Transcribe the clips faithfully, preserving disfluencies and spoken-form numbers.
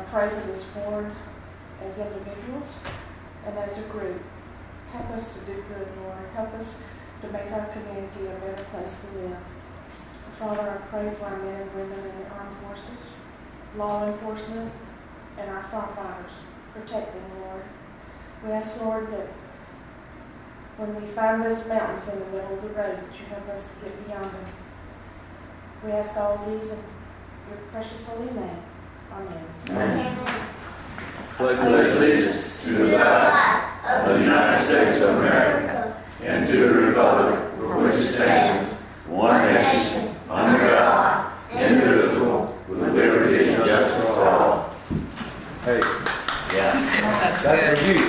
pray for this board as individuals and as a group. Help us to do good, Lord. Help us to make our community a better place to live. Father, I pray for our men and women in the armed forces, law enforcement, and our firefighters. Protect them, Lord. We ask, Lord, that when we find those mountains in the middle of the road, that you help us to get beyond them. We ask all these in your precious holy name. Amen. Amen. Pledge allegiance to the flag of the United States of America and to the republic for which it stands, one nation, under God, indivisible, with liberty and justice for all. Hey. Yeah. That's, That's good. for you.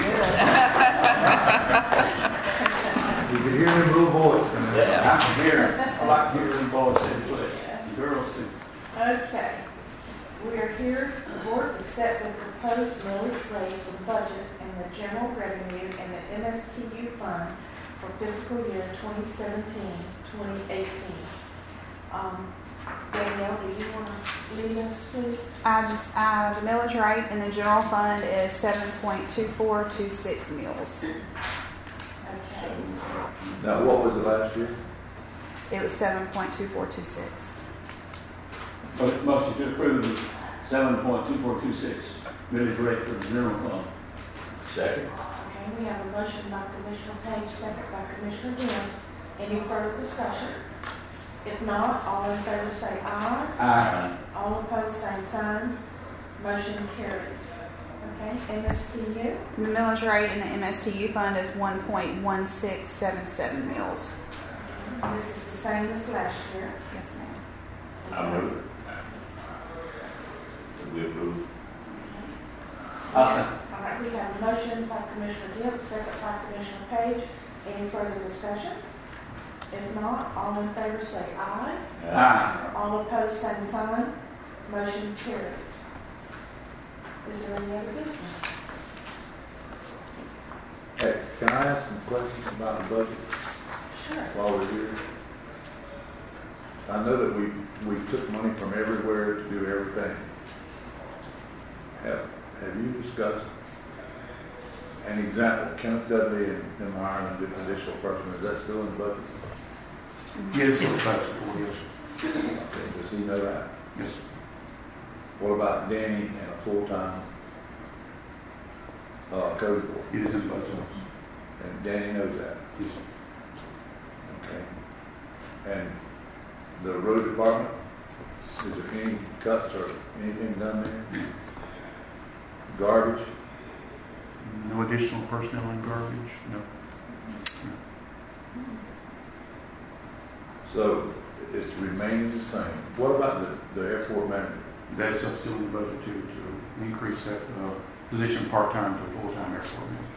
You can hear them little voice. Yeah, I can hear them. I like hearing boys say it. Girls too. Okay. We are here, the board, to set the proposed millage rates and budget and the general revenue and the M S T U fund for fiscal year twenty seventeen twenty eighteen. Um, Danielle, do you want to lead us, please? I just, uh, the millage rate in the general fund is seven point two four two six mils. Okay. Now, what was it last year? It was seven point two four two six. Motion to approve seven point two four two six millage rate for the general fund. Second. Okay, we have a motion by Commissioner Page, second by Commissioner Gibbs. Any further discussion? If not, all in favor say aye. Aye. All opposed, same sign. Motion carries. Okay, M S T U. The millage rate in the M S T U fund is one point one six seven seven mils. This is the same as last year. Yes, ma'am. I move it. We approve. I'll second. All right, we have a motion by Commissioner Gibbs, second by Commissioner Page. Any further discussion? If not, all in favor say aye. Aye. All opposed, same sign. Motion carries. Is there any other business? Hey, can I ask some questions about the budget Sure. while we're here? I know that we, we took money from everywhere to do everything. Have, have you discussed an example, Kenneth Dudley and and hiring an additional person, is that still in the budget? Yes, it's about four years. Okay, does he know that? Yes. What about Danny and a full-time uh, code enforcement? It is in budget. And Danny knows that? Yes. Okay. And the road department, is there any cuts or anything done there? Garbage? No additional personnel in garbage, no. So it's remaining the same. What about the, the airport manager? That's still in the budget too, to increase that uh, position part-time to full-time airport manager.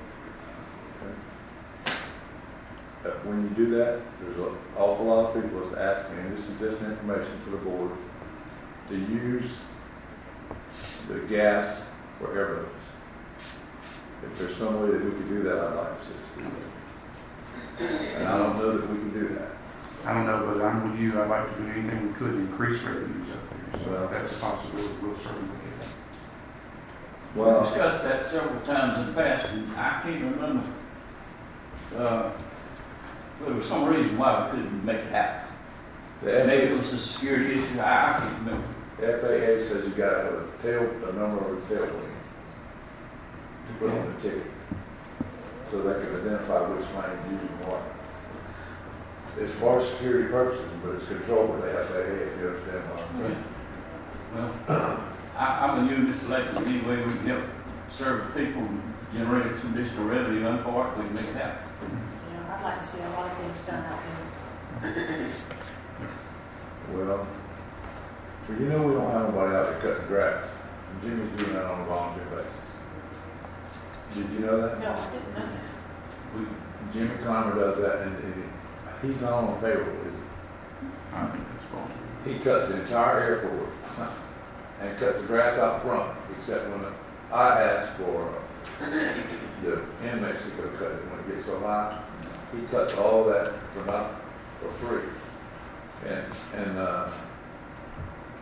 Uh, when you do that, there's an awful lot of people that's asking, and this is just information for the board, to use the gas for airboats. If there's some way that we could do that, I'd like to see us do that. And I don't know that we can do that. I don't know, but I'm with you. I'd like to do anything we could to increase revenues out there. So Well, if that's a possibility, we'll certainly look at that. We Well, discussed that several times in the past, and I can't remember. Uh, there was some reason why we couldn't make it happen. the Maybe it F was a security issue. I, I can't remember. A A says you got to have a tail, a number of a tail wing to put on the ticket, so they can identify which lane is using what. It's for security purposes, but it's controlled by the F A A, if you understand what I'm saying. Well, I, I'm a new legislator. Any way we can help serve the people and generate some additional revenue on part, we can make it happen. Yeah, I'd like to see a lot of things done out there. Well, well, you know we don't have anybody out there cutting grass. And Jimmy's doing that on a volunteer basis. Did you know that? No, I didn't know that. We, Jimmy Clymer does that, and, and he's not on payroll, is he? I think that's wrong. He cuts the entire airport and cuts the grass out front, except when I ask for uh, the inmates to go cut it when it gets so high. He cuts all that for not for free. And and uh,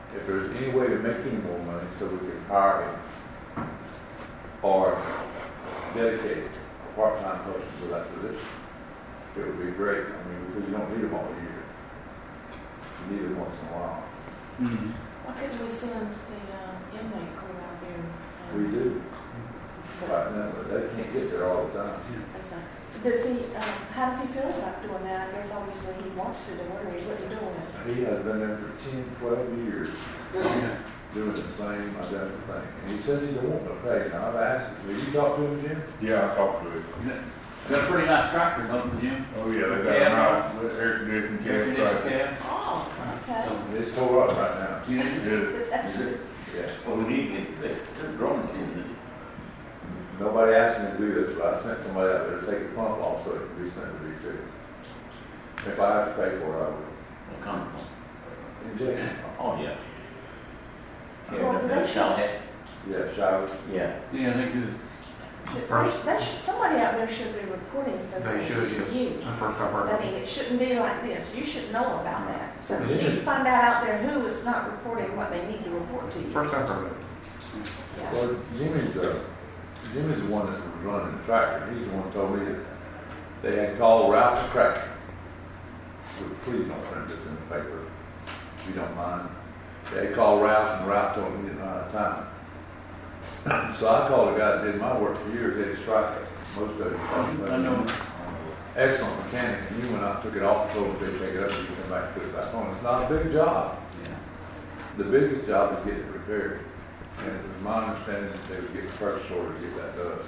if there's any way to make any more money so we can hire him or dedicate a part-time person to that position, it would be great. I mean, because you don't need them all year. You need them once in a while. Mm-hmm. Why couldn't we send the uh, inmate crew out there? We do. Right now, but they can't get there all the time. Does he, uh, how does he feel about doing that? I guess obviously he wants to do it, or he wouldn't do it. He has been there for ten, twelve years doing the same identical thing. And he says he don't want to pay. Now, I've asked him, have you talked to him, Jim? Yeah, I talked to him. Got a pretty nice tractor, don't you, Jim? Oh, yeah, they got Cab, them out with air conditioning, Air gas conditioned tractor. cab. Oh, okay. It's tore up right now. Yeah. Yeah. That's Is it? Yeah. Well, we need to get it fixed. This is growing season. Nobody asked me to do this, but I sent somebody out there to take the pump off so it can be sent to be fixed. If I have to pay for it, I will. Well, come on. Inject. Oh, yeah. Well, Yeah, they that's Shawnee. Yeah, showers. Yeah. Yeah, they're good. First- They should, somebody out there should be reporting those They things should, to yes. you. The first I've heard I of mean, it. it shouldn't be like this. You should know about that. So Yeah. you should find out out there who is not reporting what they need to report to you. First I've heard of it. Yeah. Well, Jimmy's, uh, Jimmy's the one that was running the tractor. He's the one who told me that they had called Ralph the Cracker. Please don't print this in the paper, if you don't mind. They had called Ralph, and Ralph told me he didn't have time. So I called a guy that did my work for years, Eddie Stryker. Most of it. I know. Excellent mechanic, and he went out, took it off, told him they take it up, and he come back and put it back on. It's not a big job. Yeah. The biggest job is getting it repaired. And it was my understanding that they would get the purchase order to get that done.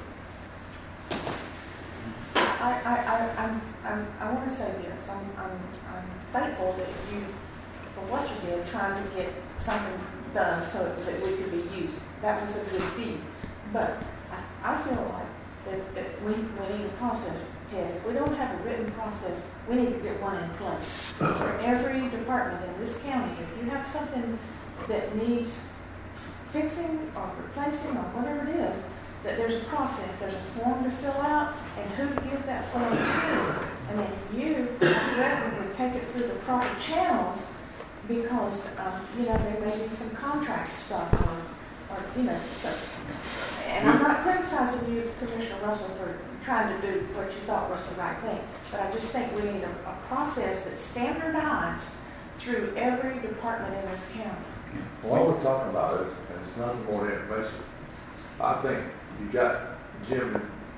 I, I, I, I'm, I'm, I want to say this. I'm, I'm, I'm thankful that you, for what you did, trying to get something done so that we could be used. That was a good deed. But I, I feel like that, that we, we need a process, Ted. If we don't have a written process, we need to get one in place. For every department in this county, if you have something that needs fixing or replacing or whatever it is, that there's a process, there's a form to fill out, and who to give that form to. And then you, whoever, would take it through the proper channels, because, um, you know, there may be some contract stuff or, or you know, so. And I'm not criticizing you, Commissioner Russell, for trying to do what you thought was the right thing, but I just think we need a, a process that's standardized through every department in this county. Well, what we're talking about is, and it's nothing more than information. I think you got Jim,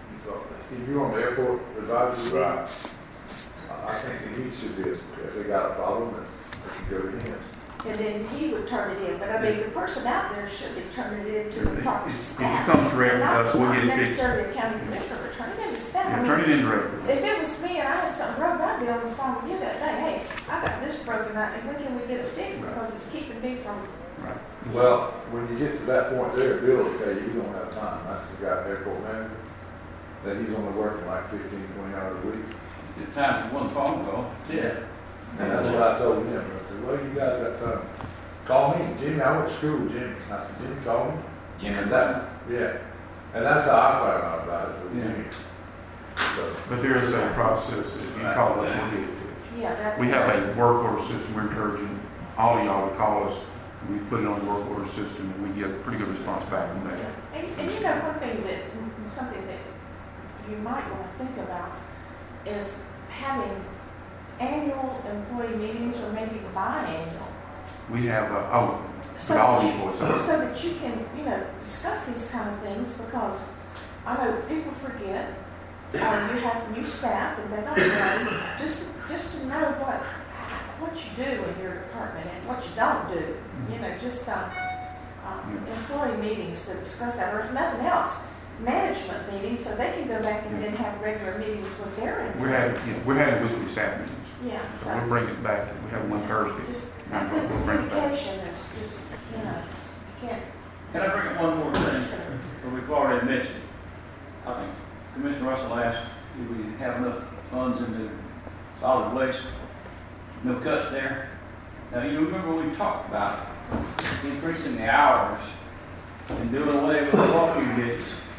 if you're on the airport advisory board, I think that he should be, if they got a problem, they should go to him. And then he would turn it in, but I mean, the person out there should be turning it in to the proper If- if it staff. comes direct to Not- us, we'll get it Not fixed. necessarily a county commissioner, but turn it in to staff. I Yeah, mean, turn it in directly. if it was me and I had something broke, I'd be on the phone with you that day, hey, I got this broken out, and when can we get it fixed, Right. because it's keeping me from, Right. Well, when you get to that point there, Bill will tell you, you don't have time. That's the guy, airport manager, that he's only working like fifteen, twenty hours a week. It's time for one phone call. Yeah. And that's what I told him. I said, well, you guys got time. Call me. Jimmy, I went to school with Jimmy. I said, Jimmy, call me. Jim And that, yeah. And that's how I found out about it, with Yeah. Jimmy. So, But there is a process that you call us and get it fixed. yeah, that's. We have a work order system. We're encouraging all of y'all to call us. We put it on the work order system, and we get a pretty good response back from that. And, and you know, one thing that, something that you might want to think about is having annual employee meetings or maybe biannual. We have, uh, oh, So but all that the you- employees. So that you can, you know, discuss these kind of things, because I know people forget, or you have new staff and they don't know, just, just to know what, what you do in your department and what you don't do. You know, just, uh, uh, employee meetings to discuss that, or if nothing else, management meetings, so they can go back and then have regular meetings with their We're employees. having, you know, we're having weekly staff meetings. Yeah, So we'll so, bring it back. We have one Thursday. just, We'll a good bring it back. communication is just, you know, it's- you can't. Can I bring up one more thing? Sure. Well, we've already mentioned, I think Commissioner Russell asked, do we have enough funds in the solid waste? No cuts there. Now, you remember we talked about increasing the hours and doing away with the walking gigs.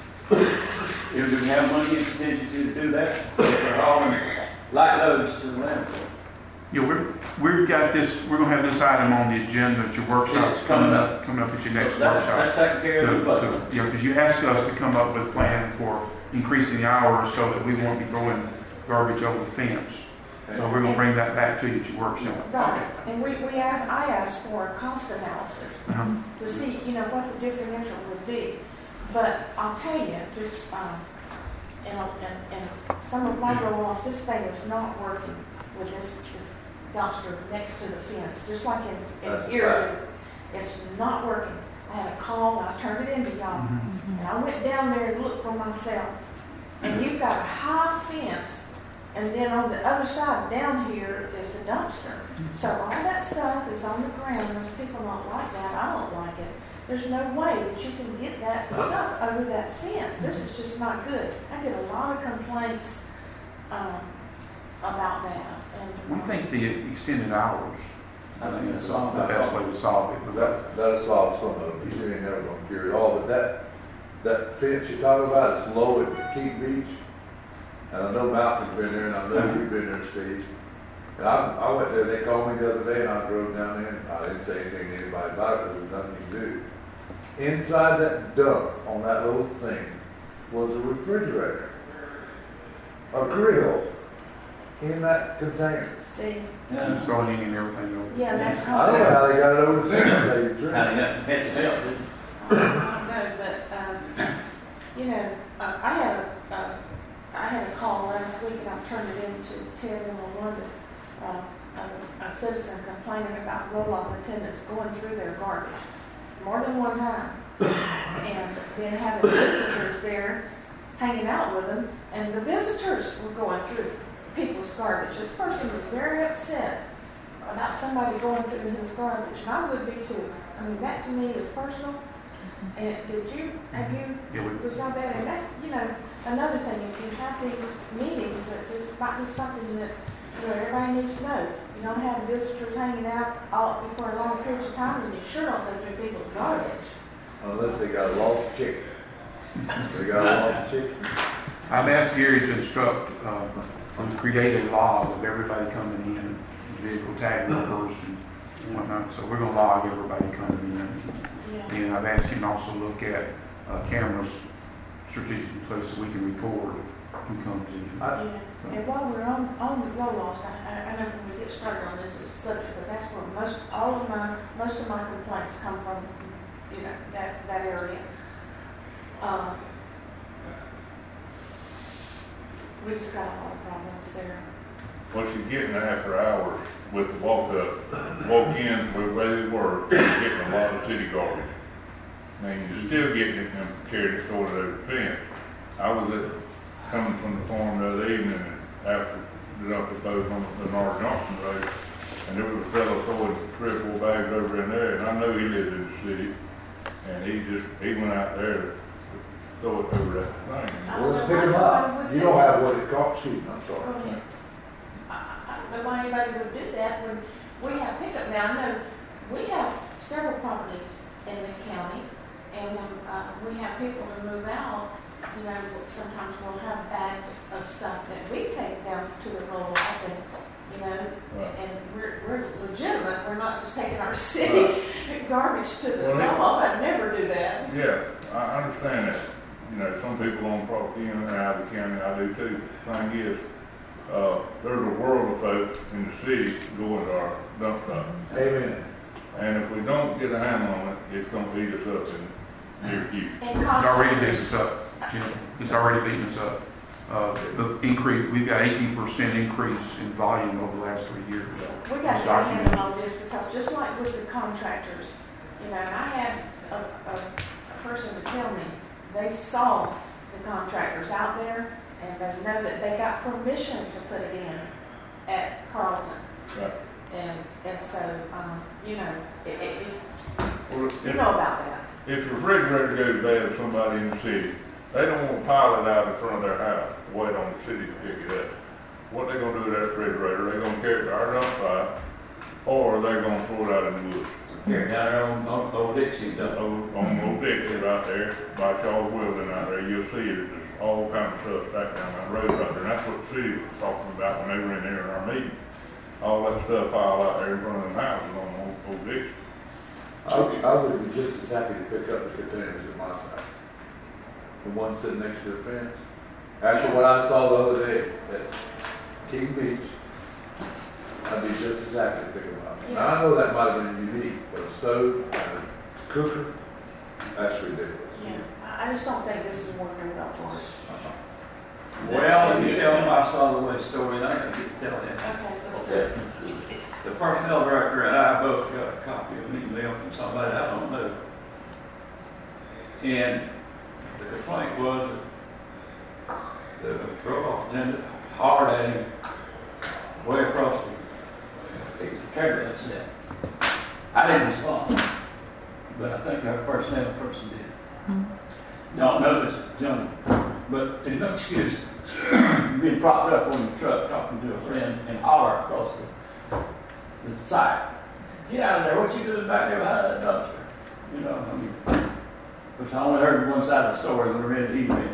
Do we have money in contingency to do that? If they're hauling light loads to the landfill. Yeah, we're, we've got this, we're gonna have this item on the agenda at your workshop It's coming up. Coming up at your So next that's, workshop. that's taken care of in the budget. To- to- Yeah, because you asked us to come up with a plan for increasing the hours so that we won't be throwing garbage over the fence. So we're gonna bring that back to you at your workshop. Right, and we, we have, I asked for a cost analysis Uh-huh. to see, you know, what the differential would be. But I'll tell you, just, um, and, and, and some of my roll-offs, this thing is not working with this, this dumpster next to the fence, just like in, That's in Erie. right. It's not working. I had a call, and I turned it into y'all, Mhm. and I went down there and looked for myself. And you've got a high fence, and then on the other side down here is the dumpster. So all that stuff is on the ground. Those people don't like that. I don't like it. There's no way that you can get that stuff over that fence. This is just not good. I get a lot of complaints um, about that. And, We um, think the extended hours, I I think think that's that's all. the best way to solve it. But that, That, that'll solve some of it, you ain't never gonna cure it all, but that, that fence you're talking about is low at Keat Beach. And I know Malcolm's been there, and I know you've been there, Steve. And I, I went there, they called me the other day, and I drove down there, and I didn't say anything to anybody about it, because there's nothing you can do. Inside that dump, on that little thing, was a refrigerator, a grill, in that container. see, Yeah. throwing in and everything over. yeah, that's I don't know how they got it over the fence, to tell you the truth. How they got, that's a help, didn't I don't know, but, um, you know, uh, I had a, uh, I had a call last week, and I turned it into ten one one, uh, a, a citizen complaining about roll-off attendants going through their garbage more than one time. And then having visitors there hanging out with them, and the visitors were going through people's garbage. This person was very upset about somebody going through his garbage, and I would be too. I mean, that to me is personal. And did you, have you Yeah, we, resolved that? And that's, you know, another thing, if you have these meetings, that this might be something that, you know, everybody needs to know. You don't have visitors hanging out all, for a long period of time, and you sure don't go through people's garbage. Unless they got a lost chicken. They got a lost chicken. I've asked Gary to instruct, uh, to create a log of everybody coming in, vehicle tag numbers and whatnot. So we're gonna log everybody coming in. Yeah. And I've asked him to also look at, uh, cameras strategically placed so we can record who comes in. I- Yeah, and while we're on, on the roll-offs, I, I, I know when we get started on this subject, but that's where most, all of my, most of my complaints come from, you know, that, that area. Um, we just got a lot of problems there. What you're getting after hours with the walk up, walk in with where they were, you're getting a lot of city garbage. Now, you're still getting it and carrying it stored over the fence. I was at, coming from the farm the other evening after the dump the boat on the Bernard Johnson Road, and there was a fellow throwing three or four bags over in there, and I know he lived in the city, and he just, he went out there to throw it over that thing. I Well, don't let's know pick why them somebody up. would You do don't that. have what it costs, excuse me, I'm Go sorry. ahead. I, I don't know why anybody would do that when we have pickup. Now, I know we have several properties in the county, and when uh, we have people to move out, you know, sometimes we'll have bags of stuff that we take down to the roll-off, and, you know, Right. and we're, we're legitimate. We're not just taking our city garbage to the Well, it- roll-off. I'd never do that. Yeah, I understand that. You know, some people own property in and out of the county, I do too. The thing is, uh, there's a world of folks in the city going to our dump site. Amen. And if we don't get a handle on it, it's gonna eat us up in near future. And It's already beating contractors, us up, you know, it's already beating us up. Uh, the increase, we've got eighteen percent increase in volume over the last three years. we got It's to handle documented. all this, because just like with the contractors, you know, and I had a, a, a person to tell me, they saw the contractors out there, and they know that they got permission to put it in at Carlton. Right. And, and so, um, you know, i- i- if, Well, you if- know about that. If your refrigerator goes bad with somebody in the city, they don't want to pile it out in front of their house, wait on the city to pick it up. What they gonna do with that refrigerator? They gonna carry it to our dump site, or they gonna throw it out in the woods. Here, down there on, on Old Dixie, dump. On, on Old Dixie right there, by Charles Weldon out there, you'll see it, there's all kinds of stuff stacked down that road right there. And that's what the city was talking about when they were in there in our meeting. all that stuff piled out there in front of them houses on the old, old ditch. I, I would be just as happy to pick up the containers at my side. The one sitting next to the fence. After what I saw the other day at King Beach, I'd be just as happy to pick them up. Now, I know that might have been unique, but a stove and a cooker, that's ridiculous. Yeah, I I just don't think this is working well for us. Well, if you tell them I saw the way story, I can tell them. Okay, let's do Okay. it. The personnel director and I both got a copy of an email from somebody I don't know. And the complaint was that the roll-off attendant hollered at him way across the, it was a camera that said. I didn't respond, but I think our personnel person did. Mm-hmm. Don't know this gentleman, but there's no excuse being propped up on the truck talking to a friend and holler across the, the side. Get out of there, what you doing back there behind that dumpster? You know, I mean, because I only heard one side of the story when I read the email.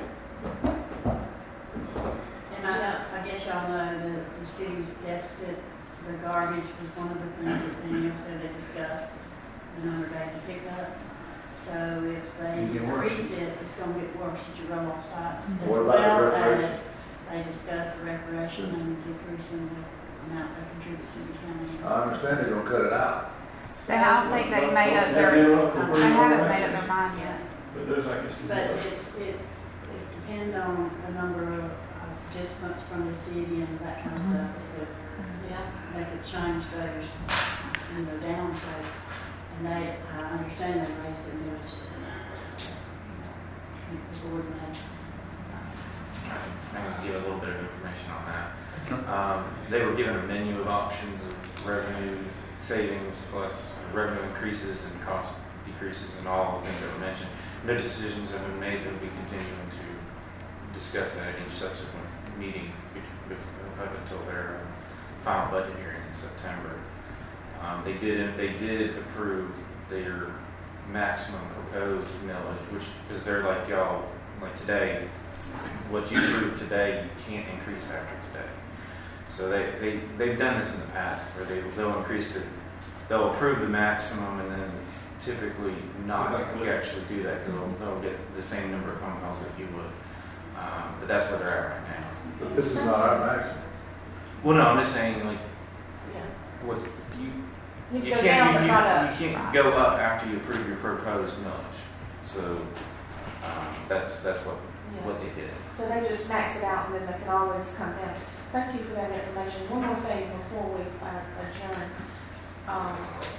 And I know, I guess y'all know that the city's deficit, the garbage was one of the things that Daniel said they discussed, the number of days of pickup. So if they It'll get worse. increase it, it's gonna get worse at your roll-off site. As What about the well recreation? as they discussed the recreation and decreasing the amount they contribute to the county. I understand they're gonna cut it out. They, I don't think they made up their, they haven't made up their mind yet. But there's like this. But it's, it's, it's depend on the number of participants from the city and that kind of Mhm. stuff. But, yeah, they could change those, you know, down so, and they, I understand they raised their millage to the max. The board may. I'm going to give a little bit of information on that. Um, they were given a menu of options of revenue savings plus revenue increases and cost decreases and all the things that were mentioned. No decisions have been made. They'll be continuing to discuss that in each subsequent meeting up until their final budget hearing in September. Um, they did they did approve their maximum proposed millage, which is they're like y'all like today. What you approved today, you can't increase after today. So they, they, they've done this in the past where they, they'll increase it, they'll approve the maximum and then typically not actually do that because they'll, they'll get the same number of phone calls that you would. Um, but that's where they're at right now. But this is not our maximum. Well, no, I'm just saying, like, Yeah. what you, You you go can't, down, you, but you, not up. you can't go up after you approve your proposed millage. So um, that's that's what Yeah. what they did. So they just max it out and then they can always come down. Thank you for that information. One more thing before we uh, adjourn. Um,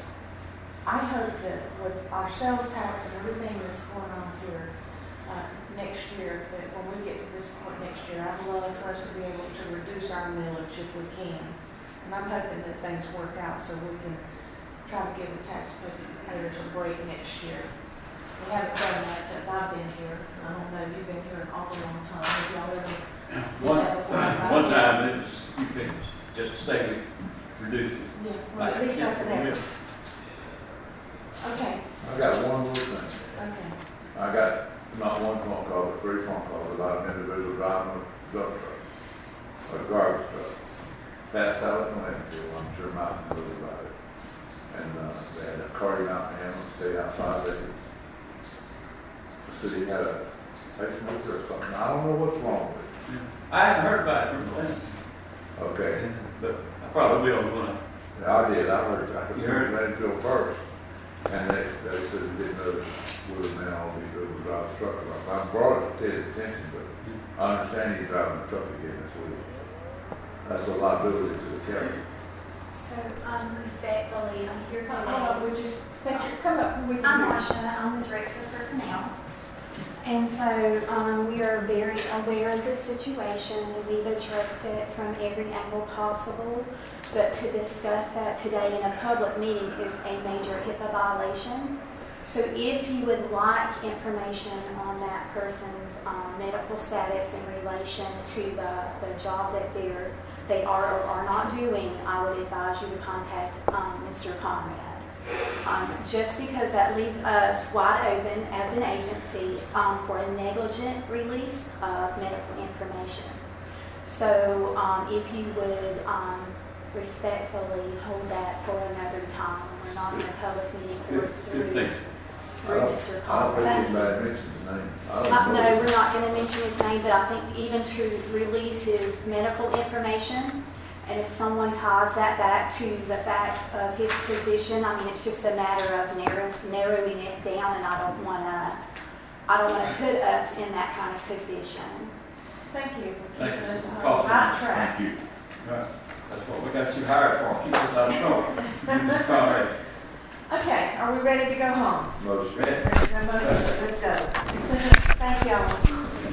I hope that with our sales tax and everything that's going on here uh, next year, that when we get to this point next year, I'd love for us to be able to reduce our millage if we can. And I'm hoping that things work out so we can try to give the taxpayers a break next year. We haven't done that since I've been here. I don't know, you've been here an awful long time. Have y'all ever done One, that before? one time it was a few pennies, just to stay with, reduced it. Yeah, well, at least that's an effort. Okay, I got one more thing. okay. I got not one phone call, but three phone calls about an individual driving a dump truck, a garbage truck. Passed out in the landfill, I'm sure Mountain knows about it. And uh, they had a carting out in him, stayed outside there. The city had a pacemaker or something. I don't know what's wrong with it. I haven't heard about it from them, Okay. but I probably will when I. Yeah, I did. I heard, I could You see heard? the landfill first. And they, they said they didn't know whether or not he could drive the truck. I brought it to Ted's attention, but I understand he's driving the truck again this week. That's a liability to the county. So, um, respectfully, I'm here Hold on, today. would you state your, come up with I'm your. Marsha, I'm the Director of Personnel. And so, um, we are very aware of the situation. We've addressed it from every angle possible. But to discuss that today in a public meeting is a major HIPAA violation. So if you would like information on that person's um, medical status in relation to the, the job that they're, they are or are not doing, I would advise you to contact um, Mister Conrad. Um, just because that leaves us wide open as an agency um, for a negligent release of medical information. So um, if you would um, respectfully hold that for another time. We're not in a public meeting or Good, good through, thing. I through don't, Mister I don't Carter. think Thank you. anybody mentioned his name. I don't Uh, know. no, we're not going to mention his name, but I think even to release his medical information, and if someone ties that back to the fact of his position, I mean, it's just a matter of narrow, narrowing it down, and I don't want to, I don't want to put us in that kind of position. Thank you for Thank keeping you. us on Call the right track. Thank you. Right. That's what we got you hired for, keep us out of trouble. All right. Okay, are we ready to go home? Motion. Ready? Let's go. Thank y'all.